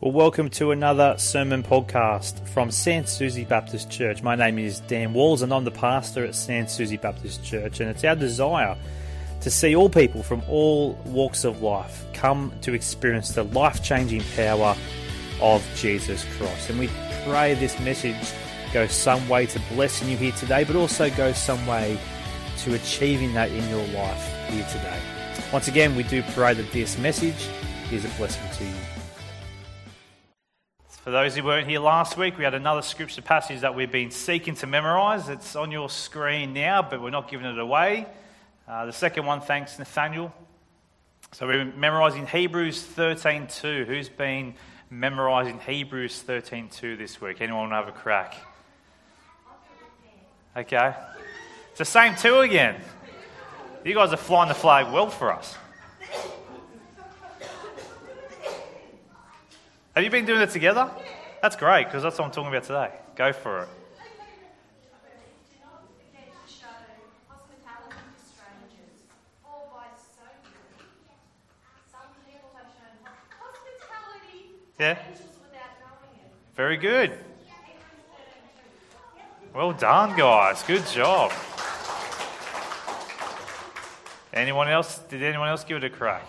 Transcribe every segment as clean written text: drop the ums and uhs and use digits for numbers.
Well, welcome to another sermon podcast from Sans Souci Baptist Church. My name is Dan Walls and I'm the pastor at Sans Souci Baptist Church, and it's our desire to see all people from all walks of life come to experience the life-changing power of Jesus Christ. And we pray this message goes some way to blessing you here today, but also goes some way to achieving that in your life here today. Once again, we do pray that this message is a blessing to you. For those who weren't here last week, we had another scripture passage that we've been seeking to memorise. It's on your screen now, but we're not giving it away. The second one, thanks Nathaniel. So we're memorising Hebrews 13:2. Who's been memorising Hebrews 13:2 this week? Anyone want to have a crack? Okay. It's the same two again. You guys are flying the flag well for us. Have you been doing it together? That's great, because that's what I'm talking about today. Go for it. Yeah. Very good. Well done, guys. Good job. Anyone else? Did anyone else give it a crack?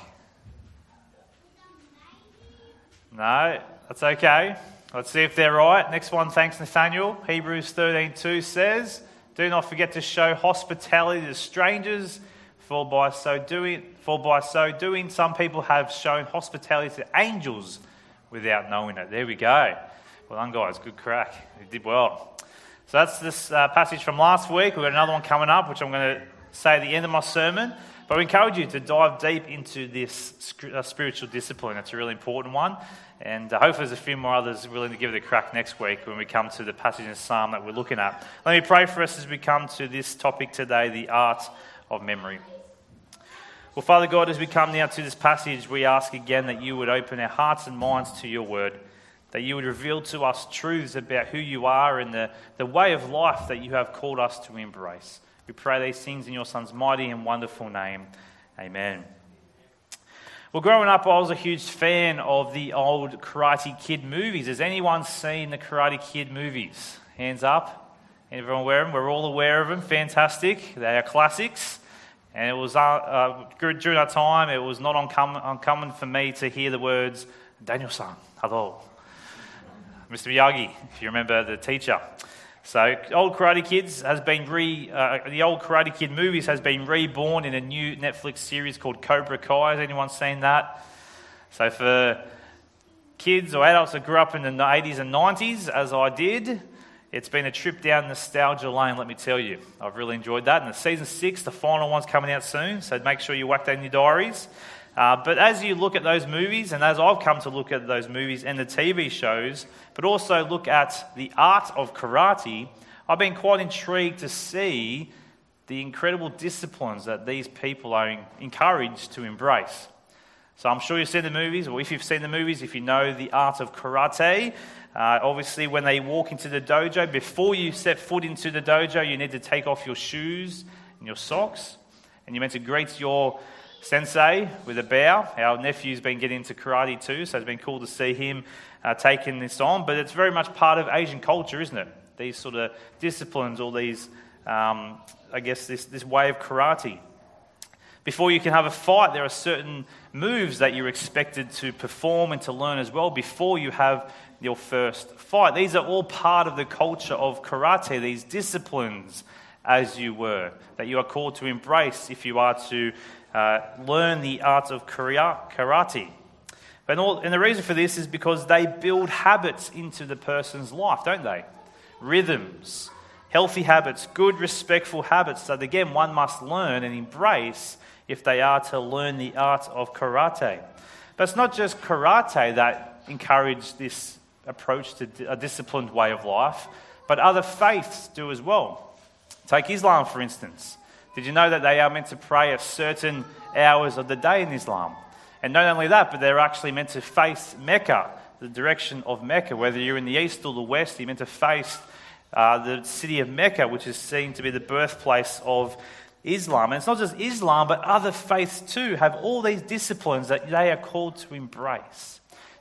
No, that's okay. Let's see if they're right. Next one, thanks Nathaniel. Hebrews 13:2 says, "Do not forget to show hospitality to strangers, for by so doing, some people have shown hospitality to angels without knowing it." There we go. Well done, guys. Good crack. You did well. So that's this passage from last week. We've got another one coming up, which I'm going to say at the end of my sermon. But we encourage you to dive deep into this spiritual discipline. It's a really important one. And hopefully there's a few more others willing to give it a crack next week when we come to the passage in Psalm that we're looking at. Let me pray for us as we come to this topic today, the art of memory. Well, Father God, as we come now to this passage, we ask again that you would open our hearts and minds to your word, that you would reveal to us truths about who you are and the way of life that you have called us to embrace. We pray these things in your Son's mighty and wonderful name. Amen. Well, growing up, I was a huge fan of the old Karate Kid movies. Has anyone seen the Karate Kid movies? Hands up. Everyone aware of them? We're all aware of them. Fantastic. They are classics. And it was during that time, it was not uncommon for me to hear the words, "Daniel-san, hello." Mr. Miyagi, if you remember the teacher. So, old Karate Kids has been the old Karate Kid movies has been reborn in a new Netflix series called Cobra Kai. Has anyone seen that? So, for kids or adults that grew up in the 80s and 90s, as I did, it's been a trip down nostalgia lane, let me tell you. I've really enjoyed that. And the season 6, the final one's coming out soon, so make sure you whack that in your diaries. But as you look at those movies, and as I've come to look at those movies and the TV shows, but also look at the art of karate, I've been quite intrigued to see the incredible disciplines that these people are encouraged to embrace. So I'm sure you've seen the movies, or if you've seen the movies, if you know the art of karate, obviously when they walk into the dojo, before you set foot into the dojo, you need to take off your shoes and your socks, and you're meant to greet your sensei with a bow. Our nephew's been getting into karate too, so it's been cool to see him taking this on. But it's very much part of Asian culture, isn't it? These sort of disciplines, all these, this way of karate. Before you can have a fight, there are certain moves that you're expected to perform and to learn as well before you have your first fight. These are all part of the culture of karate, these disciplines, as you were, that you are called to embrace if you are to learn the art of karate. And the reason for this is because they build habits into the person's life, don't they? Rhythms, healthy habits, good, respectful habits that, again, one must learn and embrace if they are to learn the art of karate. But it's not just karate that encourage this approach to a disciplined way of life, but other faiths do as well. Take Islam, for instance. Did you know that they are meant to pray at certain hours of the day in Islam? And not only that, but they're actually meant to face Mecca, the direction of Mecca. Whether you're in the east or the west, you're meant to face the city of Mecca, which is seen to be the birthplace of Islam. And it's not just Islam, but other faiths too have all these disciplines that they are called to embrace.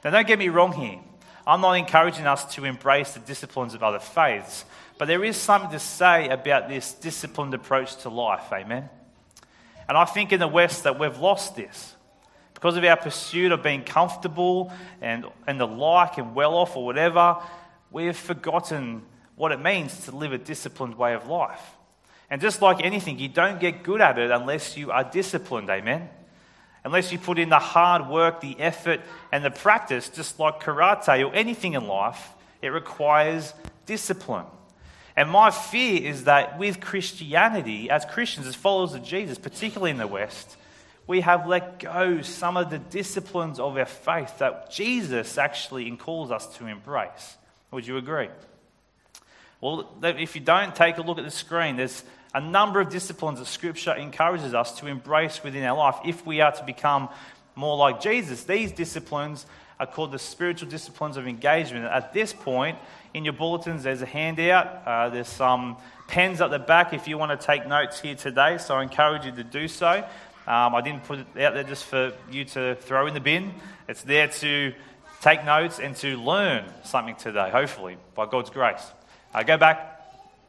Now, don't get me wrong here. I'm not encouraging us to embrace the disciplines of other faiths, but there is something to say about this disciplined approach to life, amen? And I think in the West that we've lost this. Because of our pursuit of being comfortable and the like and well off or whatever, we have forgotten what it means to live a disciplined way of life. And just like anything, you don't get good at it unless you are disciplined, amen? Unless you put in the hard work, the effort, and the practice, just like karate or anything in life, it requires discipline. And my fear is that with Christianity, as Christians, as followers of Jesus, particularly in the West, we have let go some of the disciplines of our faith that Jesus actually calls us to embrace. Would you agree? Well, if you don't, take a look at the screen. There's a number of disciplines that Scripture encourages us to embrace within our life if we are to become more like Jesus. These disciplines are called the spiritual disciplines of engagement. At this point, in your bulletins, there's a handout. There's some pens at the back if you want to take notes here today, so I encourage you to do so. I didn't put it out there just for you to throw in the bin. It's there to take notes and to learn something today, hopefully, by God's grace. Go back.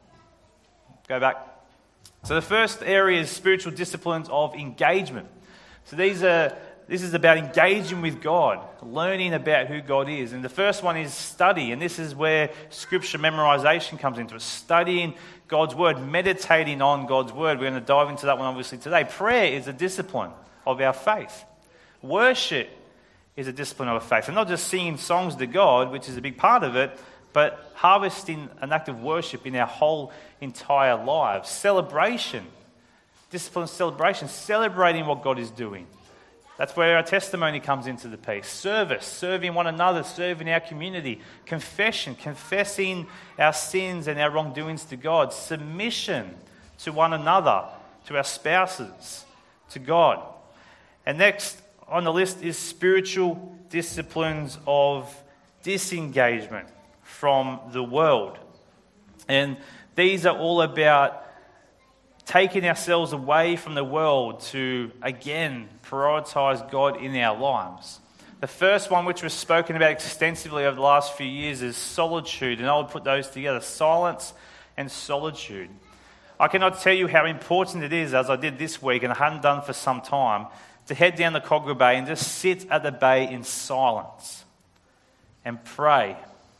So the first area is spiritual disciplines of engagement. So this is about engaging with God, learning about who God is. And the first one is study, and this is where scripture memorization comes into it. Studying God's word, meditating on God's word. We're going to dive into that one obviously today. Prayer is a discipline of our faith. Worship is a discipline of our faith. And not just singing songs to God, which is a big part of it, but harvesting an act of worship in our whole entire lives. Celebration, discipline of celebration, celebrating what God is doing. That's where our testimony comes into the piece. Service, serving one another, serving our community. Confession, confessing our sins and our wrongdoings to God. Submission to one another, to our spouses, to God. And next on the list is spiritual disciplines of disengagement from the world. And these are all about taking ourselves away from the world to, again, prioritise God in our lives. The first one, which was spoken about extensively over the last few years, is solitude. And I would put those together, silence and solitude. I cannot tell you how important it is, as I did this week, and I hadn't done for some time, to head down the Kogarah Bay and just sit at the bay in silence and pray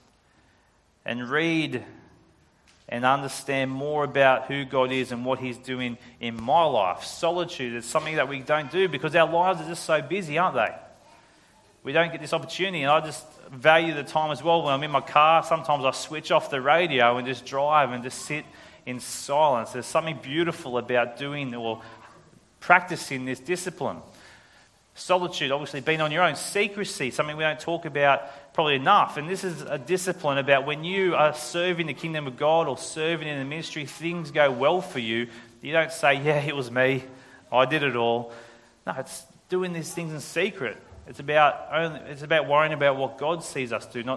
and read and understand more about who God is and what He's doing in my life. Solitude is something that we don't do because our lives are just so busy, aren't they? We don't get this opportunity, and I just value the time as well. When I'm in my car, sometimes I switch off the radio and just drive and just sit in silence. There's something beautiful about doing or practicing this discipline. Solitude, obviously, being on your own. Secrecy, something we don't talk about probably enough. And this is a discipline about when you are serving the kingdom of God or serving in the ministry, things go well for you. You don't say, yeah, it was me. I did it all. No, it's doing these things in secret. It's about worrying about what God sees us do,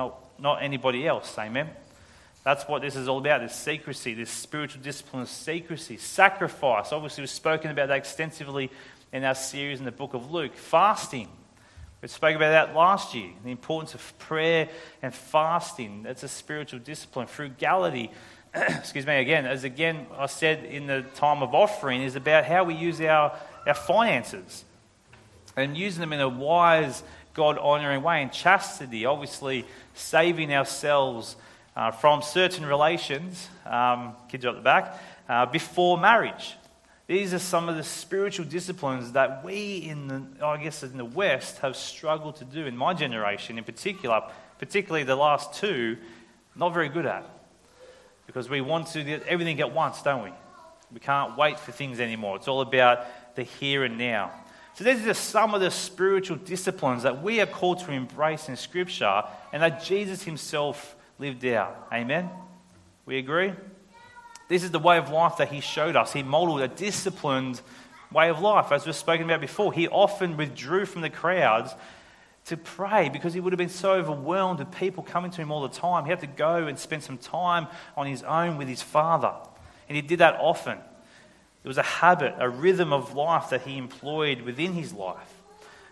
not anybody else. Amen? That's what this is all about, this secrecy, this spiritual discipline of secrecy. Sacrifice, obviously we've spoken about that extensively in our series in the book of Luke. Fasting, we spoke about that last year, the importance of prayer and fasting. That's a spiritual discipline. Frugality, excuse me, as I said in the time of offering, is about how we use our finances and using them in a wise, God-honouring way. And chastity, obviously saving ourselves from certain relations, kids are at the back, before marriage. These are some of the spiritual disciplines that we in the West have struggled to do in my generation in particular, particularly the last two, not very good at. Because we want to get everything at once, don't we? We can't wait for things anymore. It's all about the here and now. So these are just some of the spiritual disciplines that we are called to embrace in Scripture and that Jesus himself lived out. Amen? We agree? This is the way of life that he showed us. He modeled a disciplined way of life. As we've spoken about before, he often withdrew from the crowds to pray because he would have been so overwhelmed with people coming to him all the time. He had to go and spend some time on his own with his Father. And he did that often. It was a habit, a rhythm of life that he employed within his life.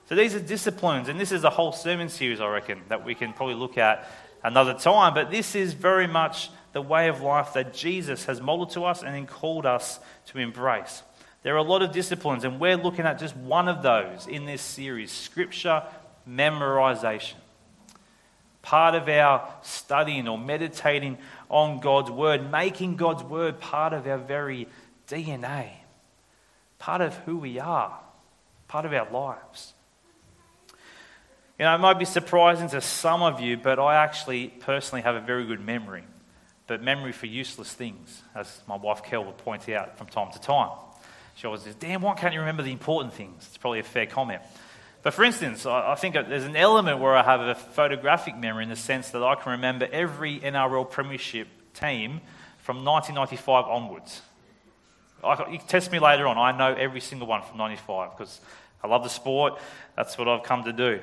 So these are disciplines, and this is a whole sermon series, I reckon, that we can probably look at another time. But this is very much the way of life that Jesus has modeled to us and then called us to embrace. There are a lot of disciplines, and we're looking at just one of those in this series, Scripture memorization. Part of our studying or meditating on God's Word, making God's Word part of our very DNA, part of who we are, part of our lives. You know, it might be surprising to some of you, but I actually personally have a very good memory, but memory for useless things, as my wife Kel would point out from time to time. She always says, "Dan, why can't you remember the important things?" It's probably a fair comment. But for instance, I think there's an element where I have a photographic memory in the sense that I can remember every NRL Premiership team from 1995 onwards. You can test me later on. I know every single one from 95 because I love the sport. That's what I've come to do.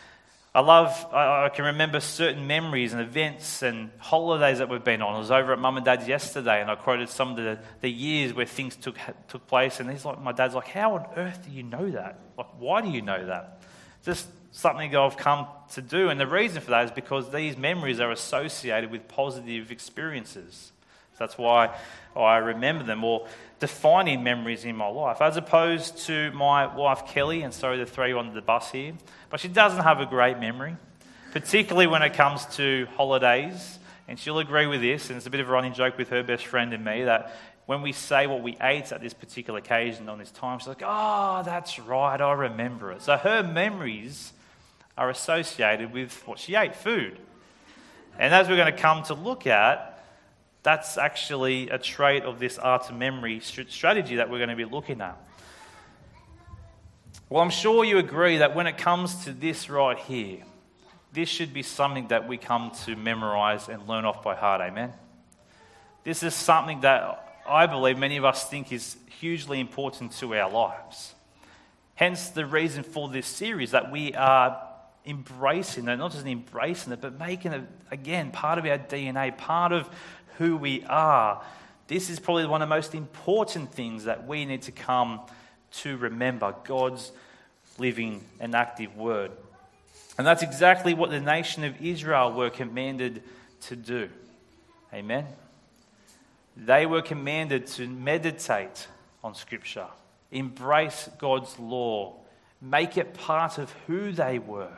I can remember certain memories and events and holidays that we've been on. I was over at Mum and Dad's yesterday and I quoted some of the years where things took place, and my dad's like, "How on earth do you know that? Like, why do you know that?" Just something I've come to do, and the reason for that is because these memories are associated with positive experiences. So that's why I remember them, or defining memories in my life, as opposed to my wife Kelly, and sorry to throw you under the bus here, but she doesn't have a great memory, particularly when it comes to holidays, and she'll agree with this, and it's a bit of a running joke with her best friend and me, that when we say what we ate at this particular occasion on this time, she's like, "Oh, that's right, I remember it." So her memories are associated with what she ate, food. And as we're going to come to look at, that's actually a trait of this art of memory strategy that we're going to be looking at. Well, I'm sure you agree that when it comes to this right here, this should be something that we come to memorize and learn off by heart, amen? This is something that I believe many of us think is hugely important to our lives. Hence the reason for this series, that we are embracing it, not just embracing it, but making it, again, part of our DNA, part of who we are. This is probably one of the most important things that we need to come to remember, God's living and active word. And that's exactly what the nation of Israel were commanded to do. Amen? They were commanded to meditate on Scripture, embrace God's law, make it part of who they were.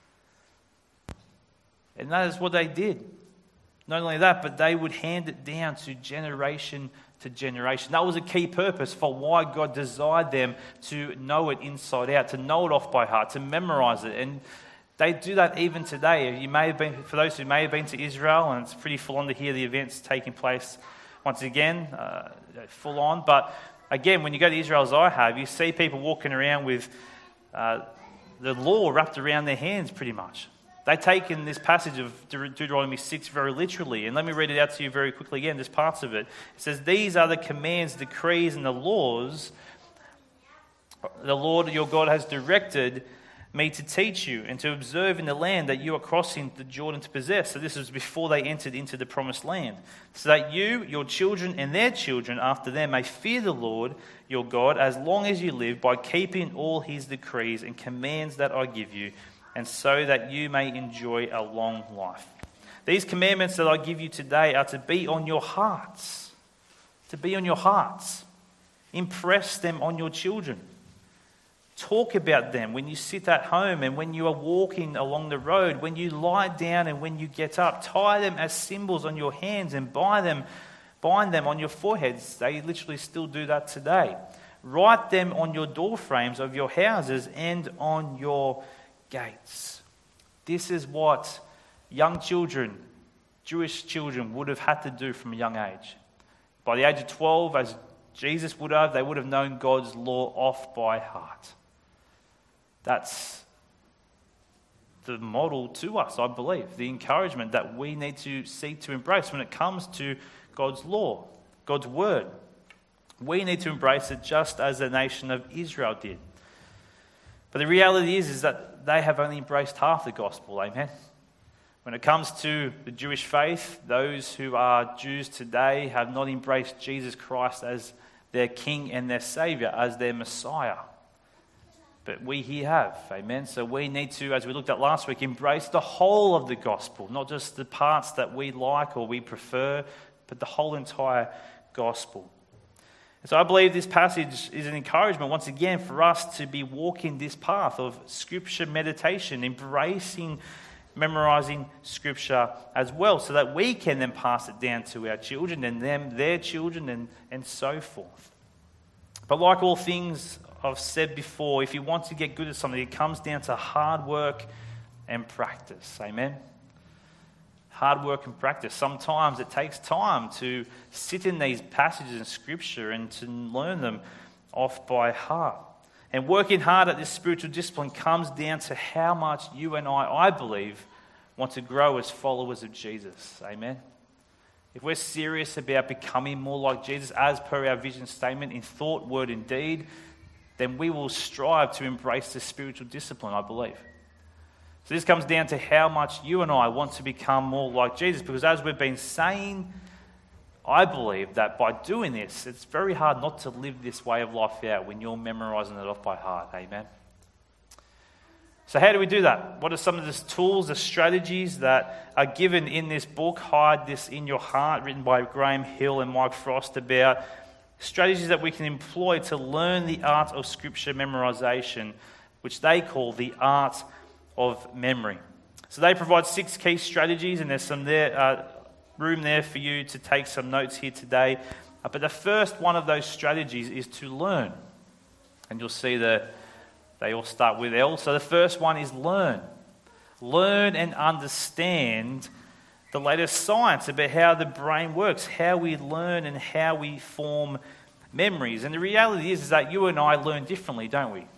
And that is what they did. Not only that, but they would hand it down to generation. That was a key purpose for why God desired them to know it inside out, to know it off by heart, to memorize it. And they do that even today. You may have been, for those who may have been to Israel, and it's pretty full on to hear the events taking place once again, full on. But again, when you go to Israel, as I have, you see people walking around with the law wrapped around their hands pretty much. They take in this passage of Deuteronomy 6 very literally. And let me read it out to you very quickly again, just parts of it. It says, "These are the commands, decrees, and the laws the Lord your God has directed me to teach you and to observe in the land that you are crossing the Jordan to possess." So this was before they entered into the promised land. "So that you, your children, and their children after them may fear the Lord your God as long as you live, by keeping all his decrees and commands that I give you, and so that you may enjoy a long life. These commandments that I give you today are to be on your hearts." To be on your hearts. Impress them on your children. Talk about them when you sit at home and when you are walking along the road, when you lie down and when you get up. Tie them as symbols on your hands and bind them on your foreheads. They literally still do that today. Write them on your door frames of your houses and on your gates. This is what young children, Jewish children, would have had to do from a young age. By the age of 12, as Jesus would have, they would have known God's law off by heart. That's the model to us, I believe, the encouragement that we need to seek to embrace when it comes to God's law, God's word. We need to embrace it just as the nation of Israel did. But the reality is that they have only embraced half the gospel, amen? When it comes to the Jewish faith, those who are Jews today have not embraced Jesus Christ as their King and their Saviour, as their Messiah. but we here have. Amen. So we need to, as we looked at last week, embrace the whole of the gospel, not just the parts that we like or we prefer, but the whole entire gospel. And so I believe this passage is an encouragement, once again, for us to be walking this path of Scripture meditation, embracing, memorizing Scripture as well, so that we can then pass it down to our children and them, their children, and so forth. But like all things I've said before, if you want to get good at something, it comes down to hard work and practice. Amen? Hard work and practice. Sometimes it takes time to sit in these passages in Scripture and to learn them off by heart. And working hard at this spiritual discipline comes down to how much you and I believe, want to grow as followers of Jesus. Amen? If we're serious about becoming more like Jesus, as per our vision statement, in thought, word, and deed, then we will strive to embrace this spiritual discipline, I believe. So this comes down to how much you and I want to become more like Jesus, because as we've been saying, I believe that by doing this, it's very hard not to live this way of life out when you're memorizing it off by heart. Amen? So how do we do that? What are some of the tools, the strategies that are given in this book, Hide This in Your Heart, written by Graham Hill and Mike Frost, about strategies that we can employ to learn the art of Scripture memorization, which they call the art of memory. So they provide 6 key strategies, and there's some room there for you to take some notes here today. But the first one of those strategies is to learn. And you'll see they all start with L. So the first one is learn. Learn and understand the latest science about how the brain works, how we learn and how we form memories. And the reality is that you and I learn differently, don't we?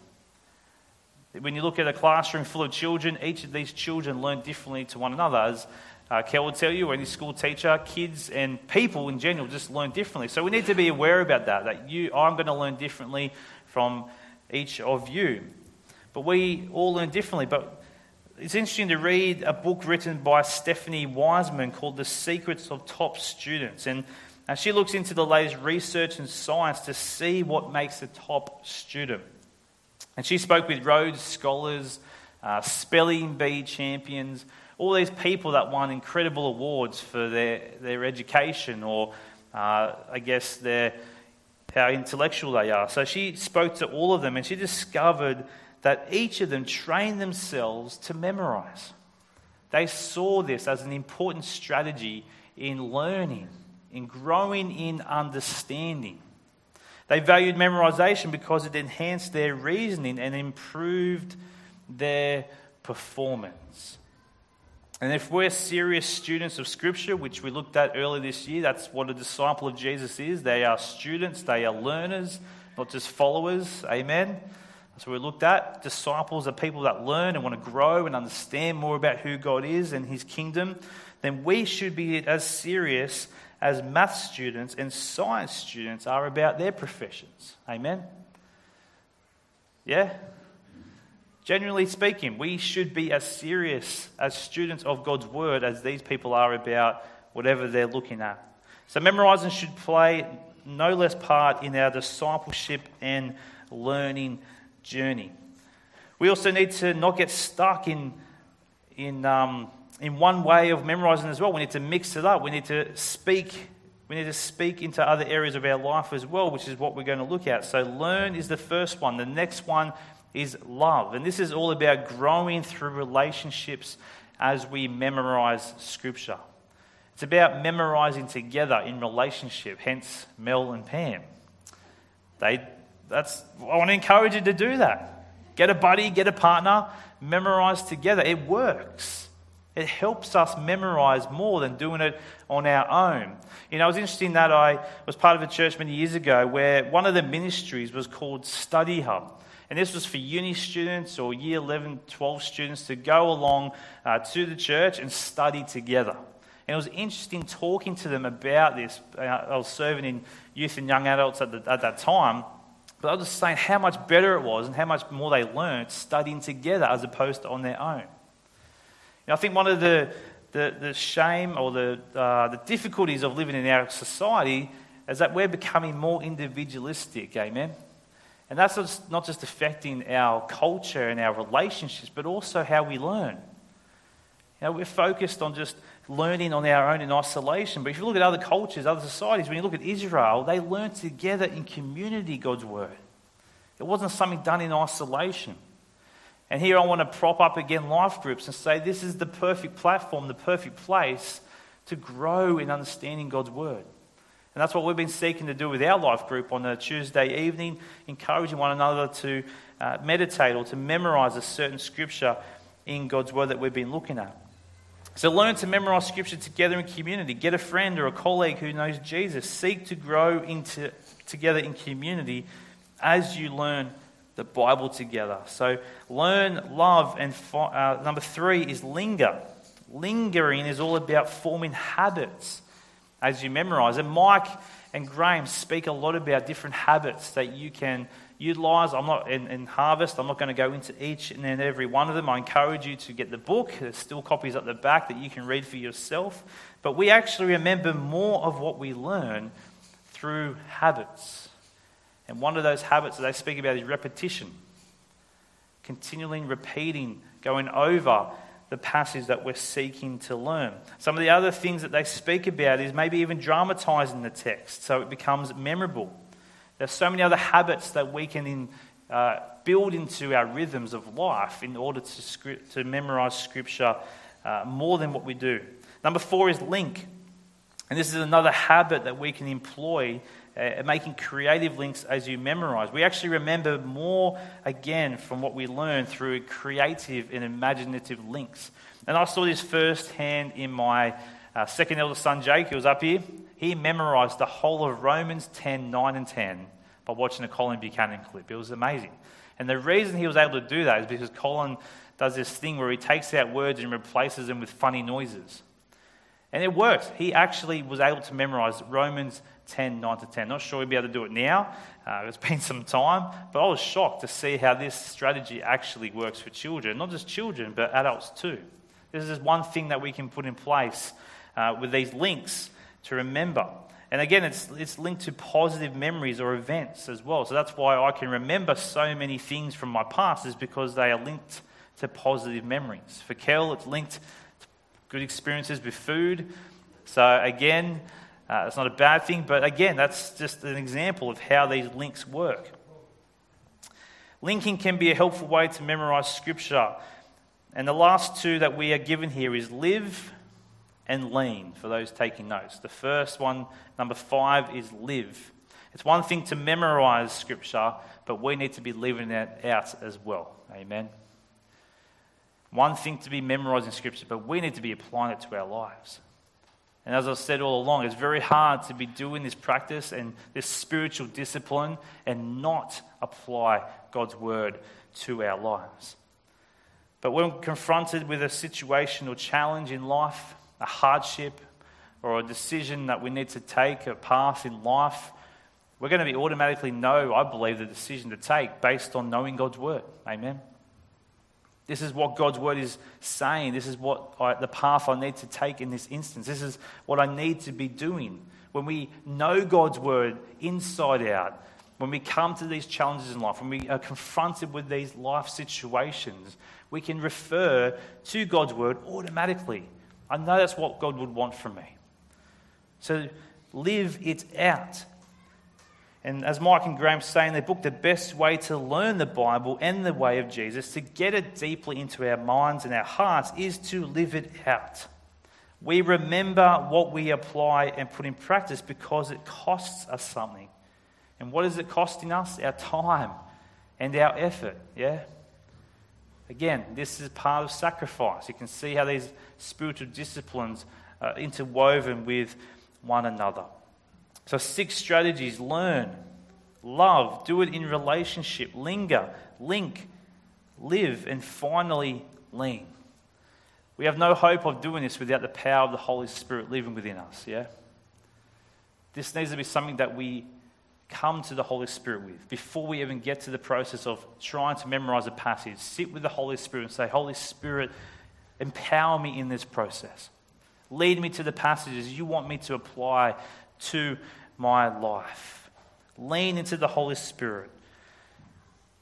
When you look at a classroom full of children, each of these children learn differently to one another. As Kel will tell you, or any school teacher, kids and people in general just learn differently. So we need to be aware about that I'm going to learn differently from each of you. But we all learn differently. But it's interesting to read a book written by Stephanie Wiseman called The Secrets of Top Students. And she looks into the latest research and science to see what makes a top student. And she spoke with Rhodes Scholars, spelling bee champions, all these people that won incredible awards for their education or, I guess, how intellectual they are. So she spoke to all of them and she discovered that each of them trained themselves to memorize. They saw this as an important strategy in learning, in growing in understanding. They valued memorization because it enhanced their reasoning and improved their performance. And if we're serious students of Scripture, which we looked at earlier this year, that's what a disciple of Jesus is. They are students, they are learners, not just followers. Amen? That's what we looked at. Disciples are people that learn and want to grow and understand more about who God is and His kingdom. Then we should be as serious as math students and science students are about their professions. Amen? Yeah? Generally speaking, we should be as serious as students of God's Word as these people are about whatever they're looking at. So memorizing should play no less part in our discipleship and learning journey. We also need to not get stuck in one way of memorizing as well. We need to mix it up. We need to speak into other areas of our life as well, which is what we're going to look at. So learn is the first one. The next one is love. And this is all about growing through relationships as we memorize Scripture. It's about memorizing together in relationship, hence Mel and Pam. I want to encourage you to do that. Get a buddy, get a partner, memorize together. It works. It helps us memorize more than doing it on our own. You know, it was interesting that I was part of a church many years ago where one of the ministries was called Study Hub. And this was for uni students or year 11, 12 students to go along to the church and study together. And it was interesting talking to them about this. I was serving in youth and young adults at that time. But I was just saying how much better it was and how much more they learned studying together as opposed to on their own. I think one of the shame or the difficulties of living in our society is that we're becoming more individualistic, amen? And that's not just affecting our culture and our relationships, but also how we learn. We're focused on just learning on our own in isolation. But if you look at other cultures, other societies, when you look at Israel, they learned together in community God's word. It wasn't something done in isolation. And here I want to prop up again life groups and say this is the perfect platform, the perfect place to grow in understanding God's word. And that's what we've been seeking to do with our life group on a Tuesday evening, encouraging one another to meditate or to memorize a certain scripture in God's word that we've been looking at. So learn to memorize scripture together in community. Get a friend or a colleague who knows Jesus. Seek to grow together in community as you learn the Bible together. So learn, love, and number 3 is linger. Lingering is all about forming habits as you memorize. And Mike and Graham speak a lot about different habits that you can utilize. I'm not in Harvest. I'm not going to go into each and every one of them. I encourage you to get the book. There's still copies at the back that you can read for yourself. But we actually remember more of what we learn through habits. And one of those habits that they speak about is repetition. Continually repeating, going over the passage that we're seeking to learn. Some of the other things that they speak about is maybe even dramatizing the text so it becomes memorable. There's so many other habits that we can build into our rhythms of life in order to memorize scripture more than what we do. Number 4 is link. And this is another habit that we can employ, making creative links as you memorize. We actually remember more, again, from what we learn through creative and imaginative links. And I saw this firsthand in my second eldest son, Jake, who was up here. He memorized the whole of Romans 10, 9 and 10 by watching a Colin Buchanan clip. It was amazing. And the reason he was able to do that is because Colin does this thing where he takes out words and replaces them with funny noises. And it works. He actually was able to memorize Romans 10, 9 to 10. Not sure he'd be able to do it now. It's been some time. But I was shocked to see how this strategy actually works for children. Not just children, but adults too. This is one thing that we can put in place with these links to remember. And again, it's linked to positive memories or events as well. So that's why I can remember so many things from my past, is because they are linked to positive memories. For Kel, it's linked to good experiences with food. So again, it's not a bad thing, but again, that's just an example of how these links work. Linking can be a helpful way to memorize scripture. And the last 2 that we are given here is live and lean, for those taking notes. The first one, number 5, is live. It's one thing to memorize scripture, but we need to be living it out as well. Amen. One thing to be memorizing scripture, but we need to be applying it to our lives. And as I've said all along, it's very hard to be doing this practice and this spiritual discipline and not apply God's word to our lives. But when confronted with a situation or challenge in life, a hardship or a decision that we need to take, a path in life, we're going to be automatically know, I believe, the decision to take based on knowing God's word. Amen. This is what God's word is saying. This is the path I need to take in this instance. This is what I need to be doing. When we know God's word inside out, when we come to these challenges in life, when we are confronted with these life situations, we can refer to God's word automatically. I know that's what God would want from me. So live it out. And as Mike and Graham say in their book, the best way to learn the Bible and the way of Jesus, to get it deeply into our minds and our hearts, is to live it out. We remember what we apply and put in practice because it costs us something. And what is it costing us? Our time and our effort, yeah? Again, this is part of sacrifice. You can see how these spiritual disciplines are interwoven with one another. So 6 strategies: learn, love, do it in relationship, linger, link, live, and finally lean. We have no hope of doing this without the power of the Holy Spirit living within us, yeah? This needs to be something that we come to the Holy Spirit with before we even get to the process of trying to memorize a passage. Sit with the Holy Spirit and say, Holy Spirit, empower me in this process. Lead me to the passages you want me to apply to my life. Lean into the Holy Spirit.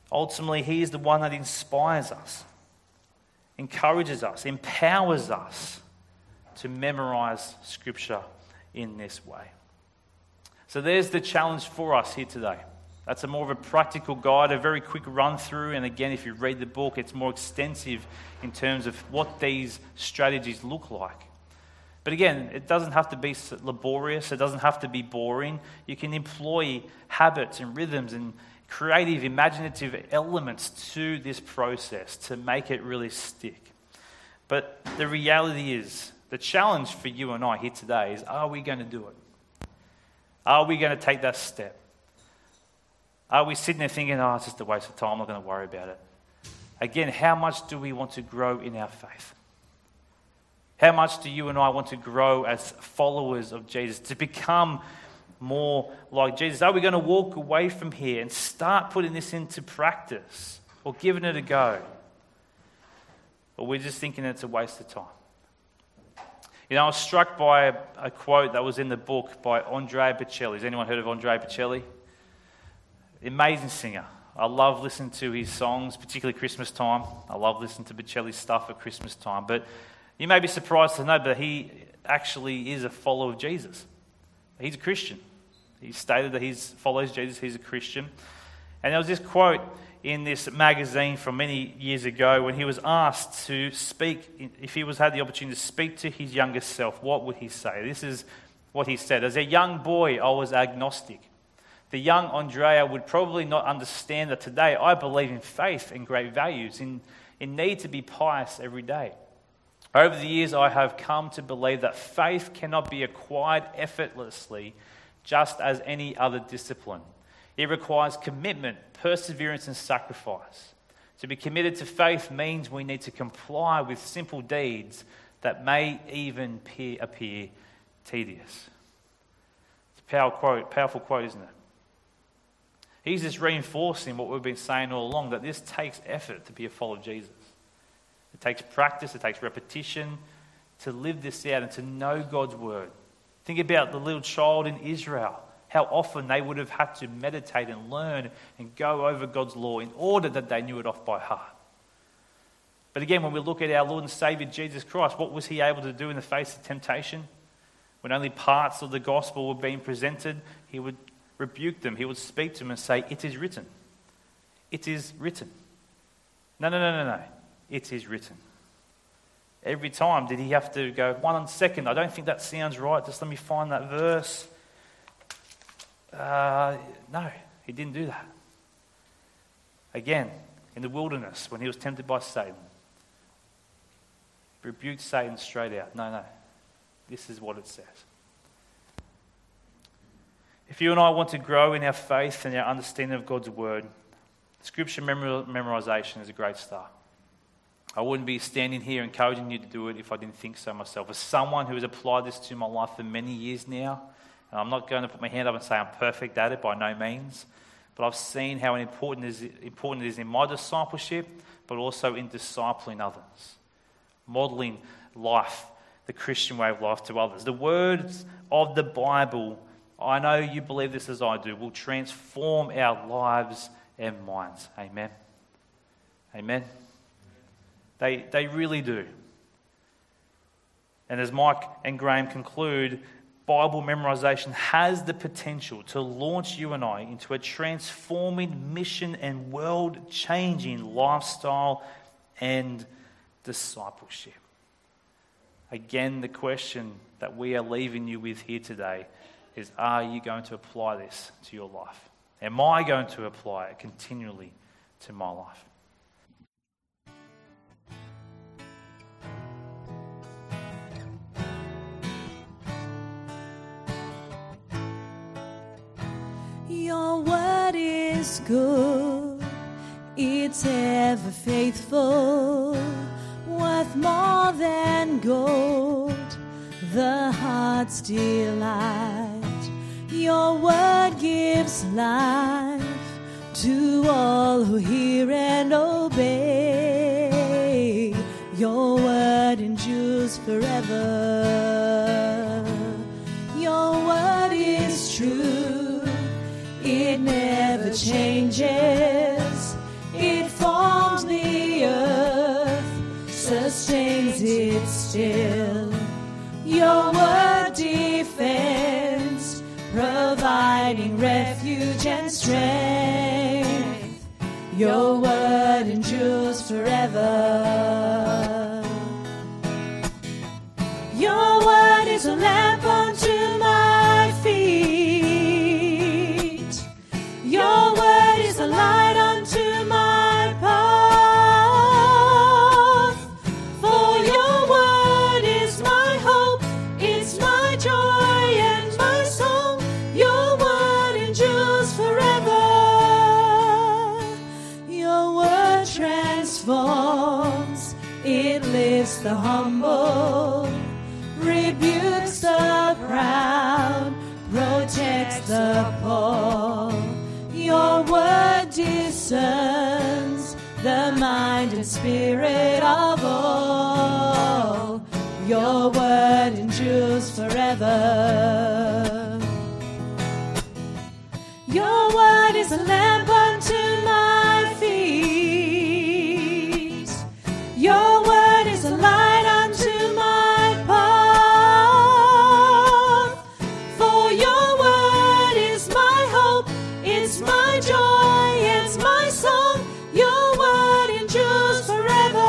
Ultimately, he is the one that inspires us, encourages us, empowers us to memorize Scripture in this way. So there's the challenge for us here today. That's a more of a practical guide, a very quick run through. And again, if you read the book, it's more extensive in terms of what these strategies look like. But again, it doesn't have to be laborious. It doesn't have to be boring. You can employ habits and rhythms and creative, imaginative elements to this process to make it really stick. But the reality is, the challenge for you and I here today is, are we going to do it? Are we going to take that step? Are we sitting there thinking, it's just a waste of time, I'm not going to worry about it? Again, how much do we want to grow in our faith? How much do you and I want to grow as followers of Jesus, to become more like Jesus? Are we going to walk away from here and start putting this into practice or giving it a go? Or we're just thinking it's a waste of time? I was struck by a quote that was in the book by Andrea Bocelli. Has anyone heard of Andrea Bocelli? Amazing singer. I love listening to his songs, particularly Christmas time. I love listening to Bocelli's stuff at Christmas time. But you may be surprised to know that he actually is a follower of Jesus. He's a Christian. He stated that he follows Jesus. He's a Christian. And there was this quote in this magazine from many years ago when he was asked to speak, if he had the opportunity to speak to his younger self, what would he say? This is what he said. As a young boy, I was agnostic. The young Andrea would probably not understand that today I believe in faith and great values, in need to be pious every day. Over the years, I have come to believe that faith cannot be acquired effortlessly, just as any other discipline. It requires commitment, perseverance, and sacrifice. To be committed to faith means we need to comply with simple deeds that may even appear tedious. It's a powerful quote, isn't it? He's just reinforcing what we've been saying all along, that this takes effort to be a follower of Jesus. It takes practice, it takes repetition to live this out and to know God's word. Think about the little child in Israel, how often they would have had to meditate and learn and go over God's law in order that they knew it off by heart. But again, when we look at our Lord and Saviour Jesus Christ, what was he able to do in the face of temptation? When only parts of the gospel were being presented, he would rebuke them. He would speak to them and say, "It is written. It is written." No. It is written. Every time did he have to go, 1 second, I don't think that sounds right, just let me find that verse. No, he didn't do that. Again, in the wilderness, when he was tempted by Satan, he rebuked Satan straight out. No, this is what it says. If you and I want to grow in our faith and our understanding of God's word, Scripture memorization is a great start. I wouldn't be standing here encouraging you to do it if I didn't think so myself. As someone who has applied this to my life for many years now, and I'm not going to put my hand up and say I'm perfect at it, by no means, but I've seen how important it is in my discipleship, but also in discipling others, modeling life, the Christian way of life to others. The words of the Bible, I know you believe this as I do, will transform our lives and minds. Amen. Amen. They really do. And as Mike and Graham conclude, Bible memorization has the potential to launch you and I into a transforming mission and world-changing lifestyle and discipleship. Again, the question that we are leaving you with here today is, are you going to apply this to your life? Am I going to apply it continually to my life? Your word is good, it's ever faithful, worth more than gold, the heart's delight. Your word gives life to all who hear and obey. Your word endures forever. Your word is true, it never changes. still. Your word defends, providing refuge and strength. Your word endures forever. Your word is a lamp unto my feet. Your word is a light unto my path. For your word is my hope, it's my joy and my song. Your word endures forever. Your word transforms, it lifts the humble, rebukes the proud, protects the poor. Your word discerns the mind and spirit of all. Your word endures forever. Your word is a lamp unto my feet. Your word is a light unto my path. For your word is my hope, it's my joy, it's my song. Your word endures forever.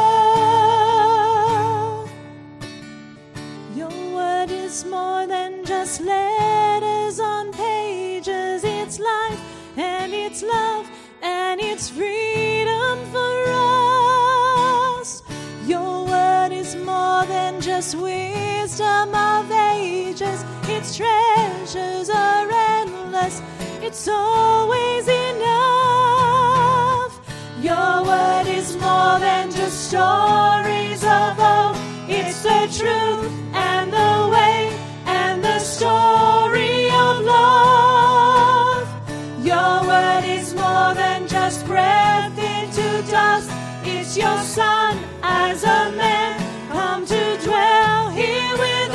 Your word is more than just letters on pages. It's life and it's love and it's freedom for us. Your word is more than just wisdom of ages. Its treasures are endless. It's always enough. Your word is more than just stories of old. It's the truth and the way and the story of love. Your word is more than just breath into dust. It's your Son as a man come to dwell here with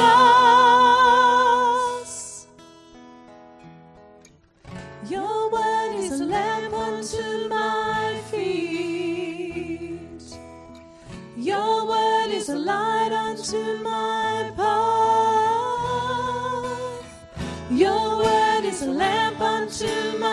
us. Your word is a lamp unto my feet. Your word is a light unto my path. Your word is a lamp unto my